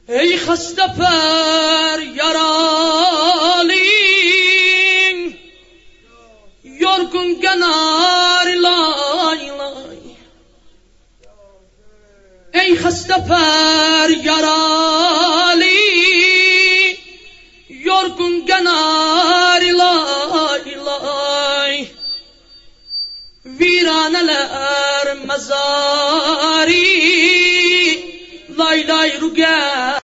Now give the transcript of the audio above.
Ey hasta per yaralıyım, yorgun ganar lay lay. Ey hasta per yaralıyım, yorgun ganar lay lay. Viraneler mezari lay lay ruge